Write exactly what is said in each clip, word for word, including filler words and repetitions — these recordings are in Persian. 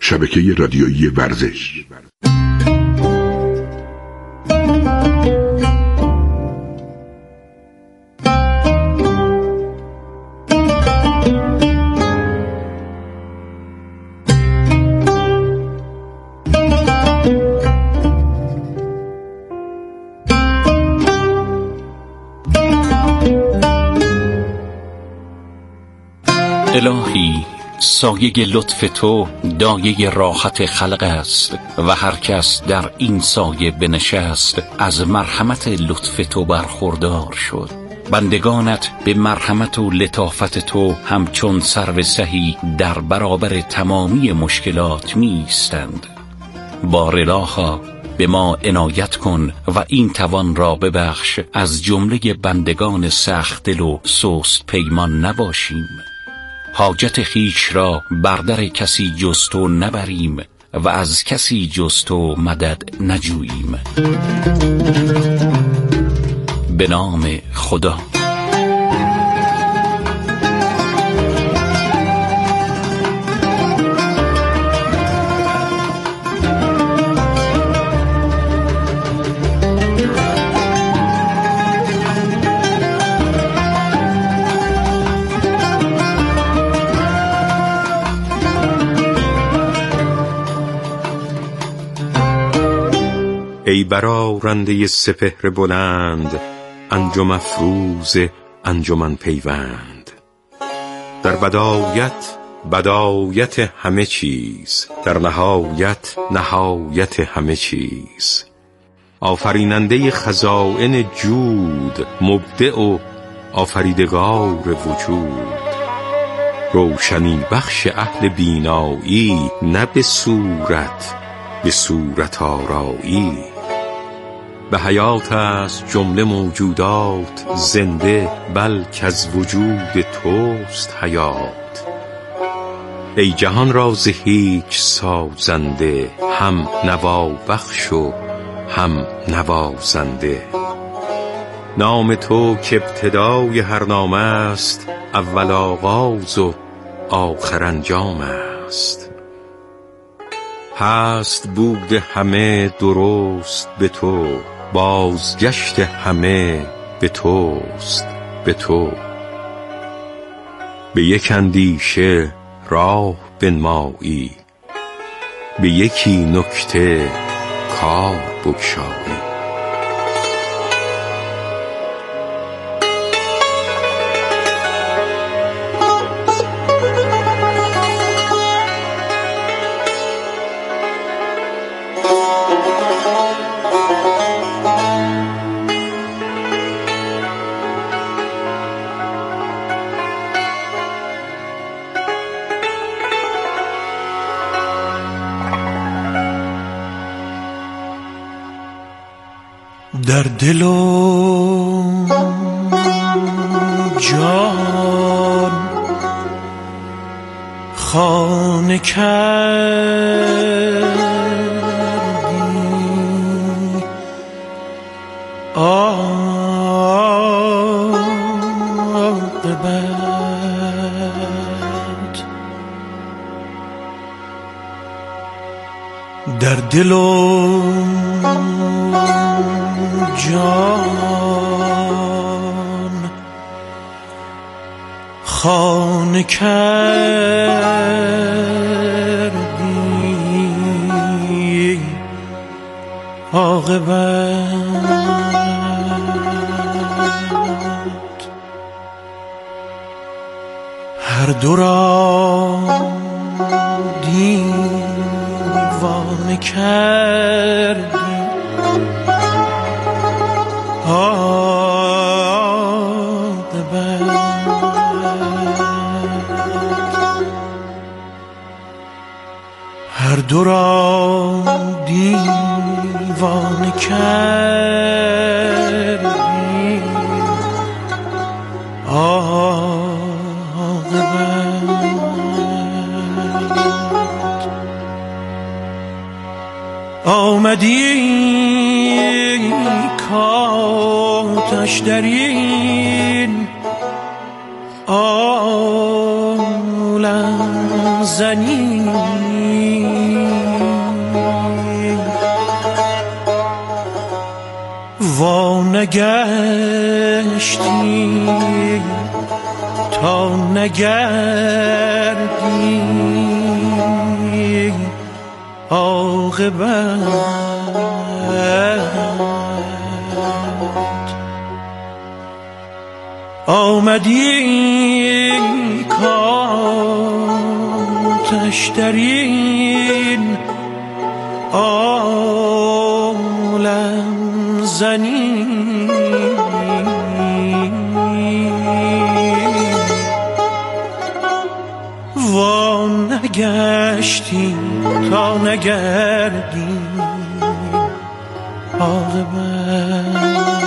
شبکه رادیویی ورزش. الهی سایه لطف تو دایه راحت خلق است و هر کس در این سایه بنشست از مرحمت لطف تو برخوردار شد. بندگانت به مرحمت و لطافت تو همچون سرو سهی در برابر تمامی مشکلات می ایستند. بار الها به ما عنایت کن و این توان را ببخش از جمله بندگان سخت دل و سست پیمان نباشیم. حاجت خیش را بر در کسی جز تو نبریم و از کسی جز تو مدد نجوییم. به نام خدا. ای برآرنده سپهر بلند، انجم افروز انجمن پیوند. در بدایت بدایت همه چیز، در نهایت نهایت همه چیز. آفریننده خزائن جود، مبدع و آفریدگار وجود. روشنی بخش اهل بینایی، نه به صورت به صورت آرایی. به حیات است جمله موجودات زنده، بلکه از وجود توست حیات. ای جهان را ز هیچ سازنده، هم نوا بخش و هم نوازنده. نام تو که ابتدای هر نام است، اول آغاز و آخر انجام است. هست بود همه درست به تو، بازگشت همه به توست به تو. به یک اندیشه راه بنمایی، به یکی نکته کار بگشایی. در دل و جان خانه کردی، عاقبت در دل و جان خانه کردی، عاقبت هر دو را دیوانه کردی. هر دو را دیوانه کردی، عاقبت آمدی کاتش در این عالم زنی. نگشتی تا نگردی عاقبت آمدی کاتش درین عالم زنی و نگشتی تا نگردی عاقبت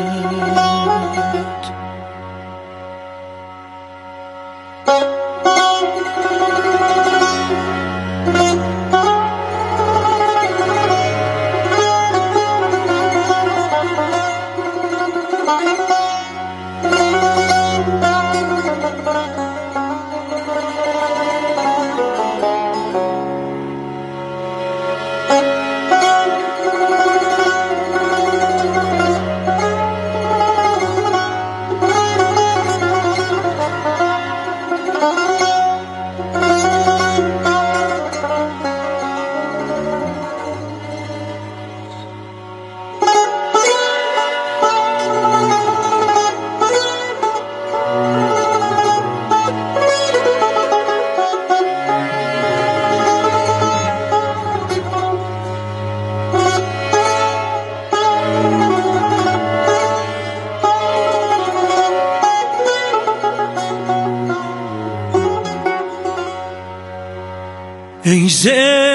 ای ز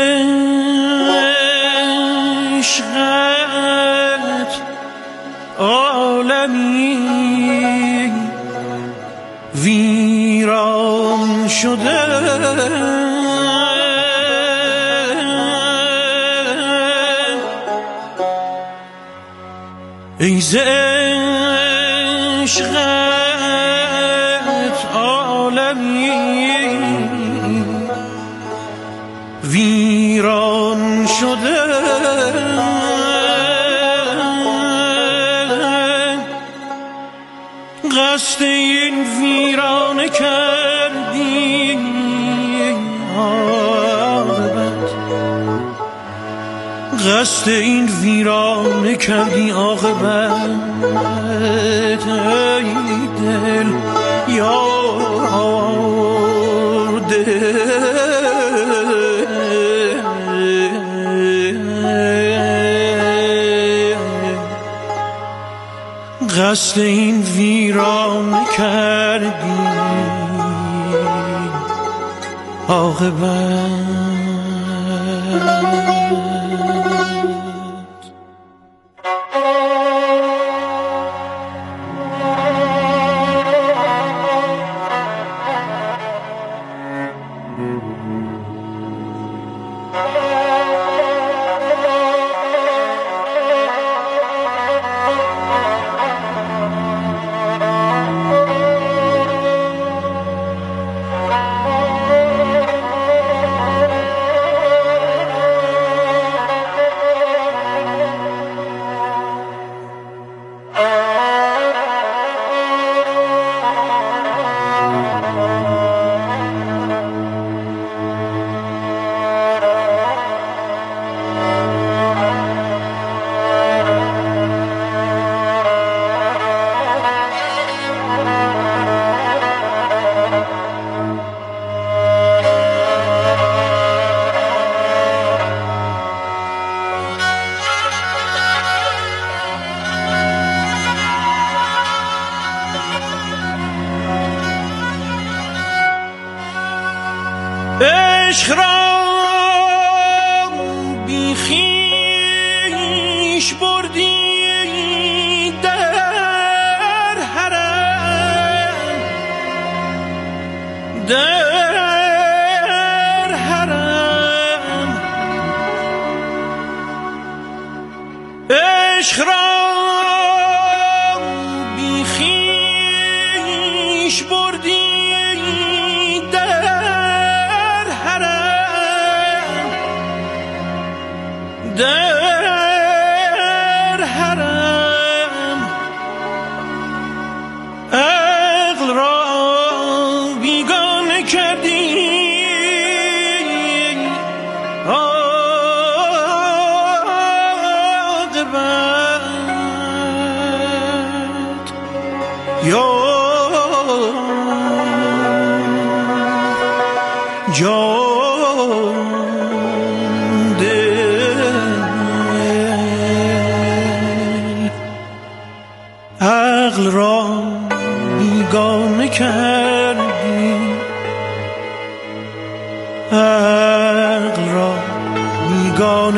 عشقت عالمی ویران شده ای ز عشقت عالمی ویران شده قصد این ویرانه کردی عاقبت قصد این ویرانه کردی عاقبت ای دل یار دل قصد این ویران کردی عاقبت عشق را بی خویش بردی در حرم در حرم عشق را بی خویش بردی در حرم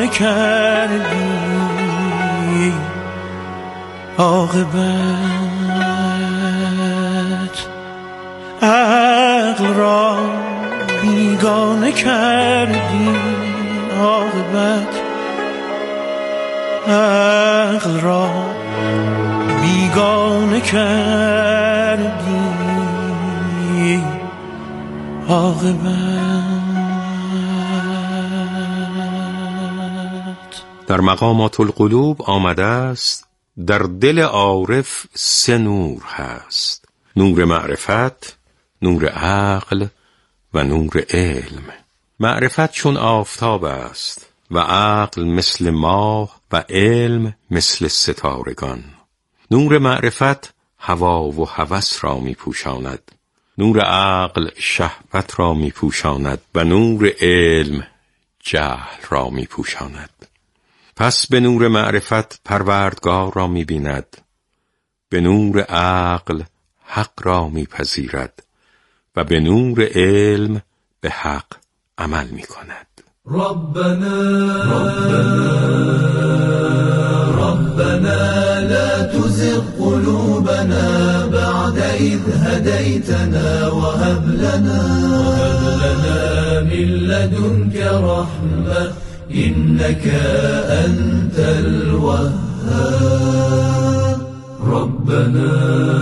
بیگانه کردی عاقبت، عقل را بیگانه کردی عاقبت، عقل را بیگانه کردی عاقبت. در مقامات القلوب آمده است در دل عارف سه نور هست: نور معرفت، نور عقل و نور علم. معرفت چون آفتاب است و عقل مثل ماه و علم مثل ستارگان. نور معرفت هوا و هوس را می پوشاند، نور عقل شهوت را می پوشاند و نور علم جهل را می پوشاند. پس به نور معرفت پروردگار را می بیند، به نور عقل حق را می پذیرد و به نور علم به حق عمل می کند. ربنا ربنا ربنا لا تزغ قلوبنا بعد إذ هديتنا وهب لنا وهب لنا من لدنك رحمة إنك أنت الوهاب. ربنا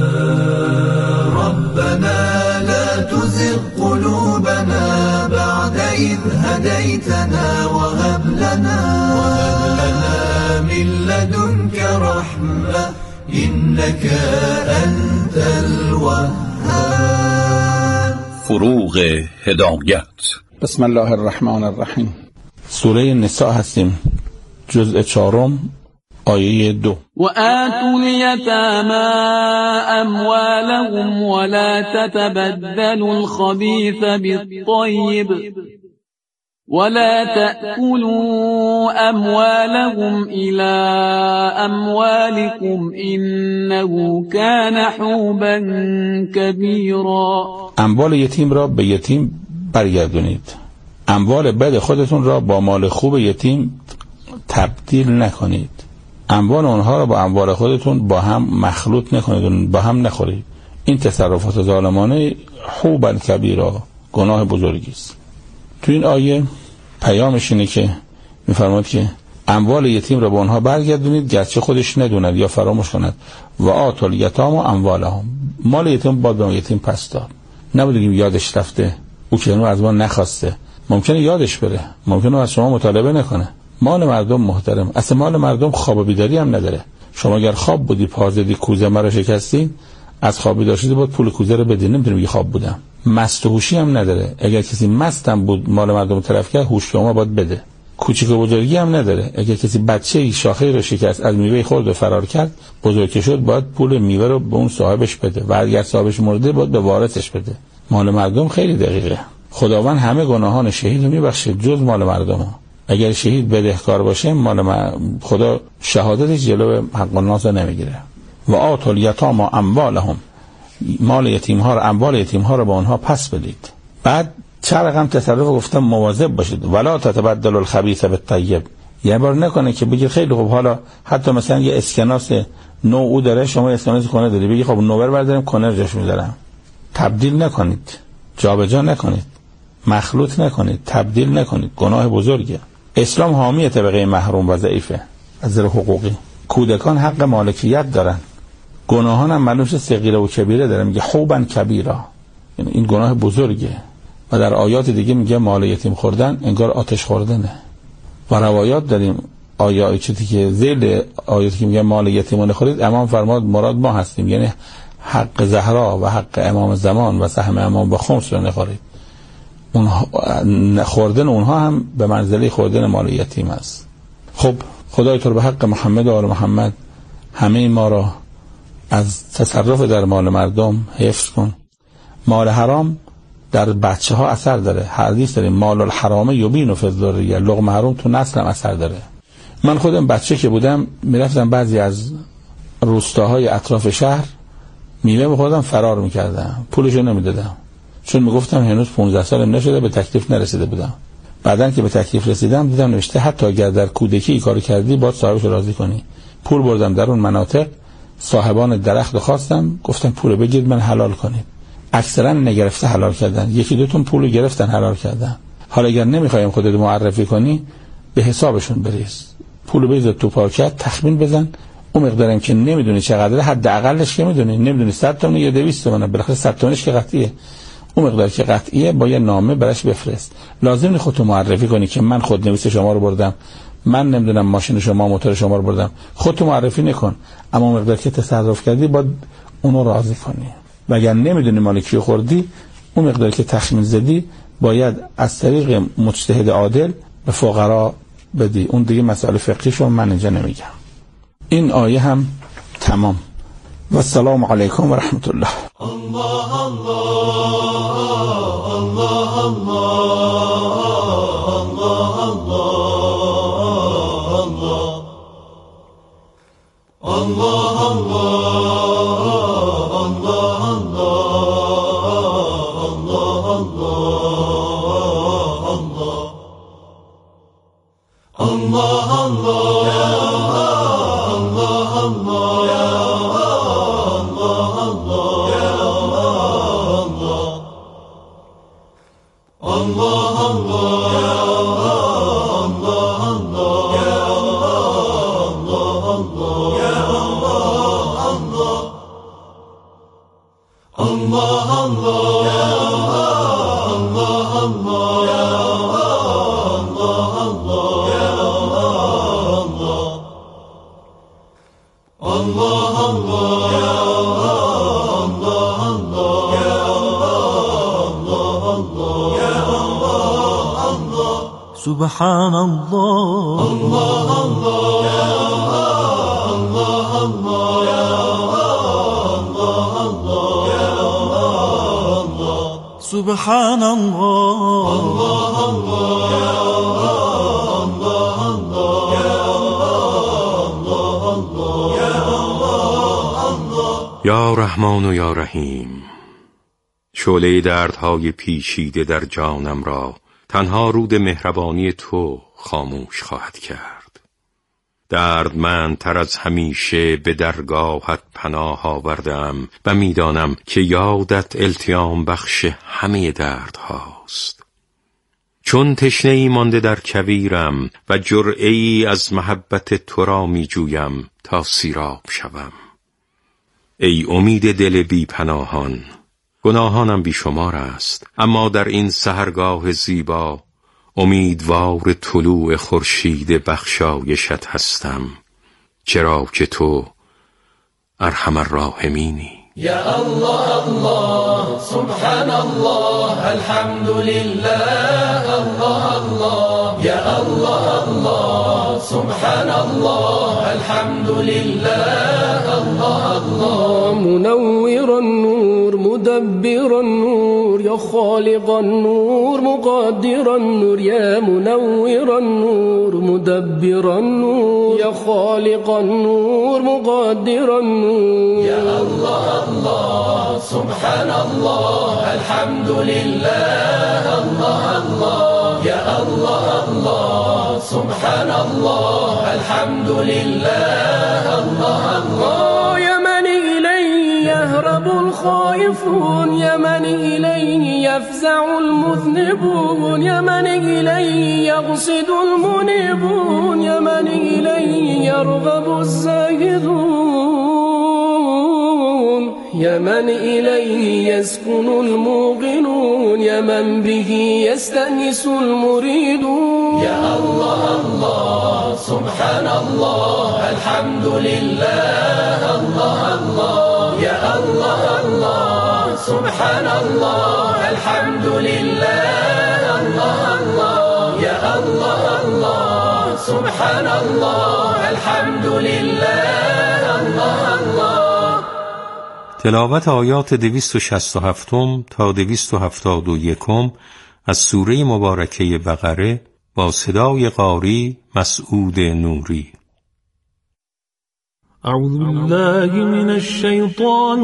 ربنا لا تزغ قلوبنا بعد إذ هديتنا وهب لنا وهب لنا من لدنك رحمة إنك أنت الوهاب. فروغ هدایت. بسم الله الرحمن الرحیم. سوره نساء هستیم، جزء چهارم، آیه دو. و آتوا الیتامی اموالهم ولا تتبدلوا الخبیث بالطیب ولا تأكلوا أموالهم إلى أموالكم إنه كان حوبا كبيرا. اموال یتیم را به یتیم برگردونید، اموال بد خودتون را با مال خوب یتیم تبدیل نکنید، اموال اونها را با اموال خودتون با هم مخلوط نکنید، با هم نخورید. این تصرفات ظالمانه حوبا کبیرا، گناه بزرگی است. تو این آیه پیامش اینه که میفرماد که اموال یتیم را به اونها برگردونید گرچه خودش ندوند یا فراموش کند. و آتوا الیتامی اموالهم، مال یتیم باید به یتیم پس داد. نباید بگیم یادش رفته، او که از ما نخواسته. ممکنه یادش بره، ممکنه از شما مطالبه نکنه. مال مردم محترم، اصلا مال مردم خواب و بیداری هم نداره. شما اگر خواب بودی پا زدی کوزه مرا شکستی، از خواب بیدار شدی باید پول کوزه رو بدی، نمیتونی بگی خواب بودم. مست و هوشی هم نداره، اگر کسی مستم بود مال مردم تلف کرد هوش شما باید بده. کوچیک و بزرگی هم نداره، اگر کسی بچه‌ای شاخه رو شکست از میوه خورد و فرار کرد بزرگ که شد باید پول میوه رو به اون صاحبش بده و اگر صاحبش مرده باید به وارثش بده. مال مردم خیلی دقیقه. خداوند همه گناهان شهید رو میبخشه جز مال مردم. اگر شهید بدهکار باشه مال ما خدا شهادتش جلو حق الناس نمیگیره. و آتوا الیتامی اموالهم، مال یتیم ها رو، اموال یتیم ها رو به اونها پس بدید. بعد چه رقم تصرف گفتم مواظب باشید. ولا تتبدلوا الخبیث بالطیب، یه بار نکنه که بگید خیلی خوب حالا حتی مثلا یه اسکناس نو او داره شما اسکناس کنه داری بگید خب نوبر برداریم کنر جاش میذارم. تبدیل نکنید، جابجا نکنید، مخلوط نکنید، تبدیل نکنید، گناه بزرگه. اسلام حامی طبقه محروم و ضعیفه از نظر حقوقی. کودکان حق مالکیت دارن، گناهان هم معلومه صغیره و کبیره داره، میگه حوبا کبیرا، یعنی این گناه بزرگه. و در آیات دیگه میگه مال یتیم خوردن انگار آتش خوردنه. و روایات داریم آیاتی که ذیل آیاتی که میگه مال یتیمان خورید، امام فرماد مراد ما هستیم، یعنی حق زهرا و حق امام زمان و سهم امام با خمس رو نخورید. اونها خوردن اونها هم به منزله خوردن مال یتیم است. خب خدای تو به حق محمد و آل محمد همه ما را از تصرف در مال مردم حفظ کن. مال حرام در بچه ها اثر داره. حدیث داریم مال الحرام یبین فی الذریه، لقمه حرام تو نسل هم اثر داره. من خودم بچه که بودم میرفتم بعضی از روستاهای اطراف شهر میوه می‌خوردم فرار میکردم، پولشو نمیدادم چون میگفتم هنوز پانزده سالم نشده، به تکلیف نرسیده بودم. بعدن که به تکلیف رسیدم دیدم نوشته حتی اگر در کودکی این کارو کردی باید صاحبش رو راضی کنی. پول بردم در اون مناطق، صاحبان درخت رو خواستم، گفتم پول بگید من حلال کنید. اکثرا نگرفته حلال کردن، یکی دو تون پول گرفتن حلال کردن. حالا اگر نمیخوایم خودت معرفی کنی به حسابشون بریز، پول بریز تو پاکت، تخمین بزن، اون مقدارم که نمیدونی چقدره، حداقلش که میدونی، نمیدونی صد تومن یا دویست تومن، بالاخره صد تومنش که قطعیه، اون مقدار که قطعیه با یه نامه براش بفرست. لازم نیست خودت معرفی کنی که من خودنویس شما رو بردم، من نمیدونم ماشین شما موتور شما رو بردم، خودت معرفی نکن، اما مقدار که تصرف کردی باید اونو راضی کنی. و اگر نمیدونی مال کی خوردی، اون مقدار که تخمین زدی باید از طریق مجتهد عادل به فقرا بدی. اون دیگه مسائل فقهیشو من اینجا نمیگم. این آیه هم تمام. و السلام علیکم و رحمت الله. الله الله الله الله سبحان الله الله الله الله الله سبحان الله الله الله. یا رحمان و یا رحیم، شعله دردهای پیچیده در جانم را تنها رود مهربانی تو خاموش خواهد کرد. دردمندتر از همیشه به درگاهت پناه آوردم و میدانم که یادت التیام بخش همه دردهاست. چون تشنه ای مانده در کویرم و جرعه ای از محبت تو را می جویم تا سیراب شوم. ای امید دل بی پناهان، گناهانم بیشمار است، اما در این سحرگاه زیبا امیدوار طلوع خورشید بخشایشت هستم، چرا که تو ارحم الراحمینی. یا الله الله سبحان الله الحمد لله الله الله. یا الله الله سبحان الله الحمد لله الله الله. منور النور مدبر النور یا خالق النور مقدر النور. یا منور النور مدبر النور یا خالق النور مقدر النور. یا الله الله سبحان الله الحمد لله الله الله. یا الله الله سبحان الله الحمد لله الله الله. یا من الیه یهرب الخائفون یا من الیه یفزع المذنبون یا من الیه یقصد المنیبون یا من الیه یرغب الزاهدون یا من الیه یسکن الموقنون یا من به یستأنس المریدون. یا الله الله سبحان الله الحمد لله الله الله. یا الله الله سبحان الله الحمد لله الله الله. یا الله الله سبحان الله الحمد لله الله الله. تلاوت آیات دویست و شصت و هفت تا دویست و هفتاد و یک از سوره مبارکه بقره با صدای قاری مسعود نوری. اعوذ بالله من الشیطان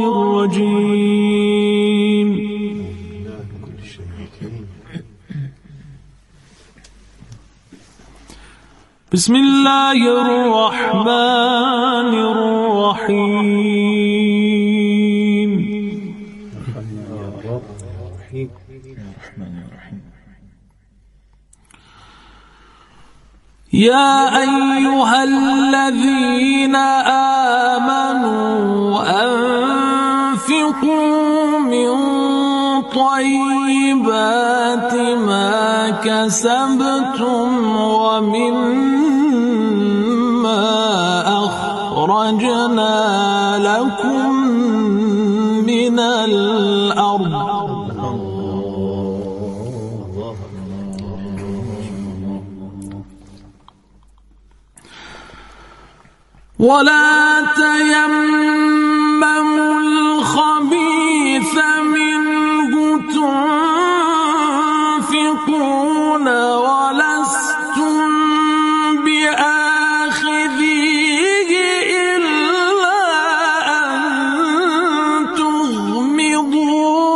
الرجیم. بسم الله الرحمن الرحيم. يا أيها الذين آمنوا أنفقوا من طيبات ما كسبتم ومما أخرجنا لكم من الأرض ولا تيمموا الخبيث منه تنفقون ولستم بآخذيه إلا أن تغمضوا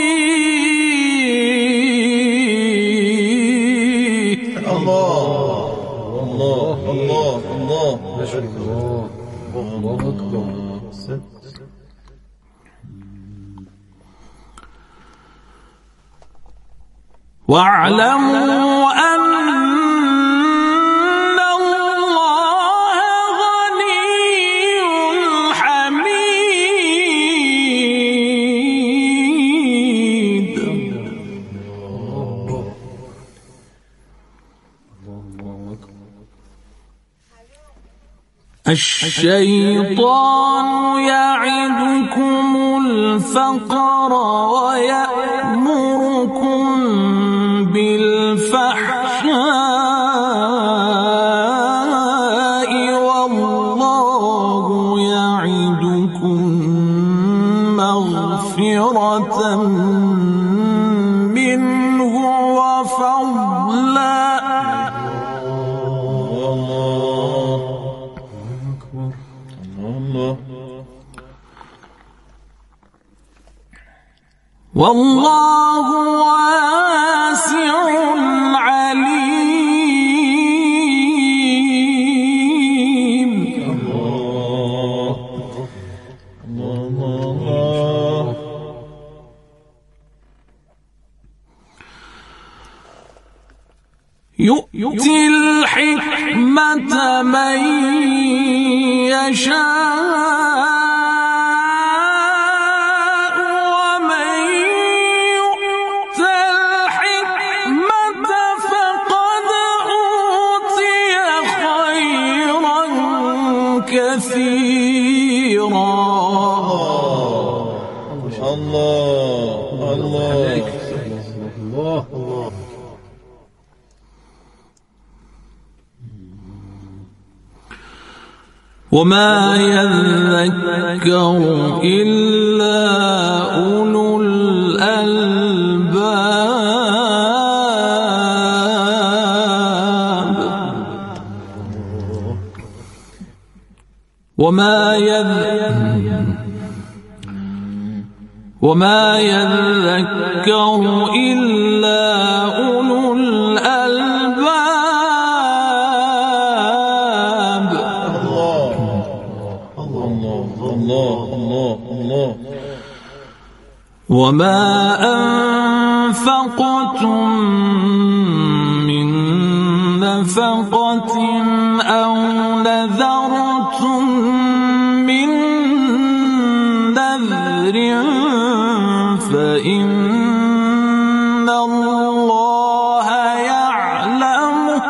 فيه. الله الله الله الله الله أكبر. واعلموا أن الله غني حميد. الشيطان يعدكم الفقر ويأمركم بالفحشاء والله يعدكم مغفرة منه وفضلا. والله واسع عليم. الله الله. يؤتي الحكمة من يشاء كثيرا. الله الله الله. وما يذكر إلا أولو الألباب. وما يذكر وما يذكر إلا أولو الألباب. الله الله الله الله الله. وما أنفقتم من نفقة أو نذرتم من نذر فإن الله يعلمه.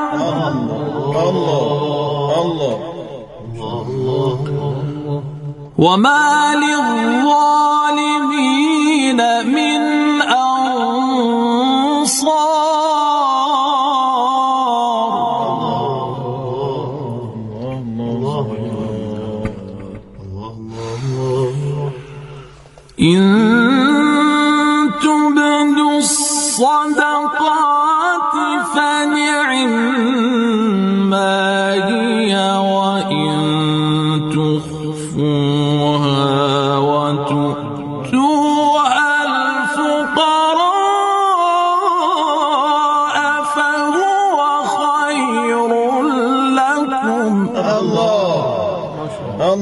وما للظالمين من إن تبدوا الصدقات فنعما هي وإن تخفوها وتؤتوها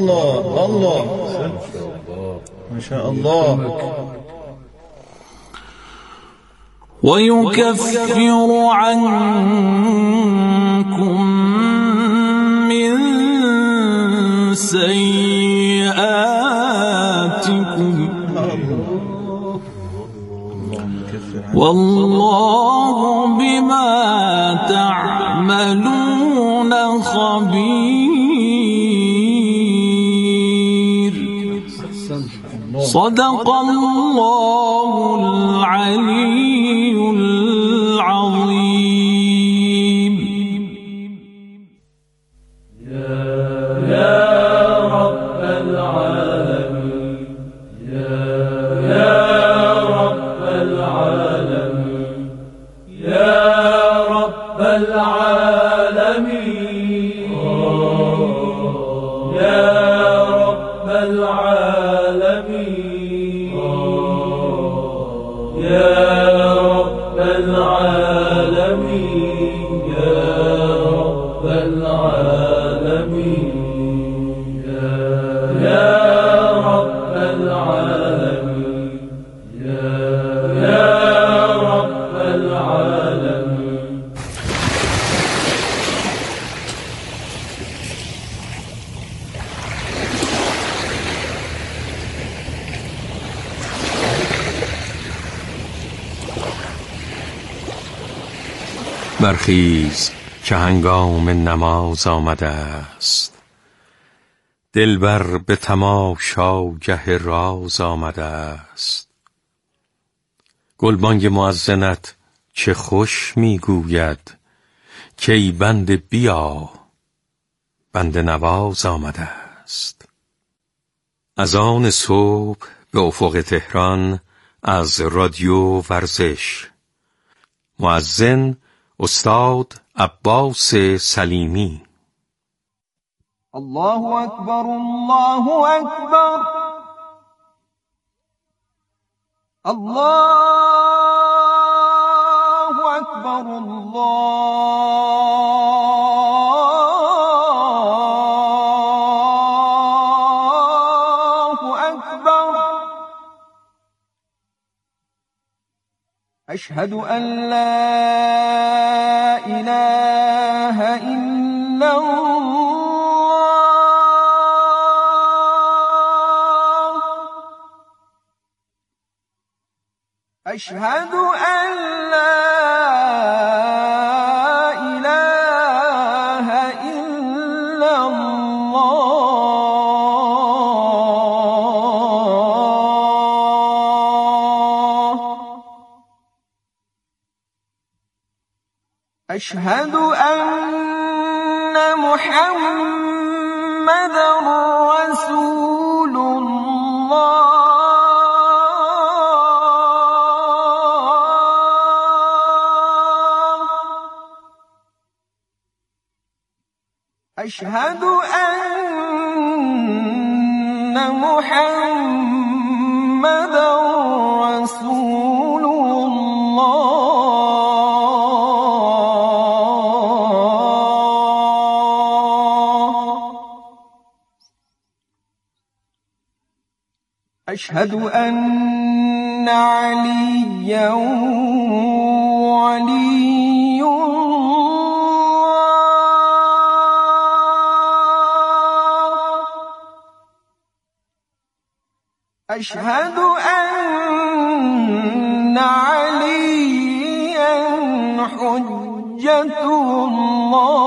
الله الله ما شاء الله. ويكفر عنكم من سيئاتكم والله بما تعملون خبير. صدق الله العلي العظيم. يا رب العالمين يا رب العالمين يا رب العالمين يا رب العالمين يا رب العالمين يا رب العالمين يا رب العالمين يا رب العالمين. برخیز که هنگام نماز آمده است، دلبر به تماشاگه راز آمده است. گلبانگ مؤذنت چه خوش میگوید که ای بنده بیا، بنده نواز آمده است. از آن صبح به افق تهران از رادیو ورزش، مؤذن استاد عباس سلیمی. الله اکبر الله اکبر الله اکبر الله اکبر. اشهد ان لا اله الا الله. اشهد ان لا اله الا الله. اشهد ان محمدا رسول الله. اشهد ان محمدا رسول الله. اشهد ان عليا ولي الله. اشهد ان عليا حجة الله.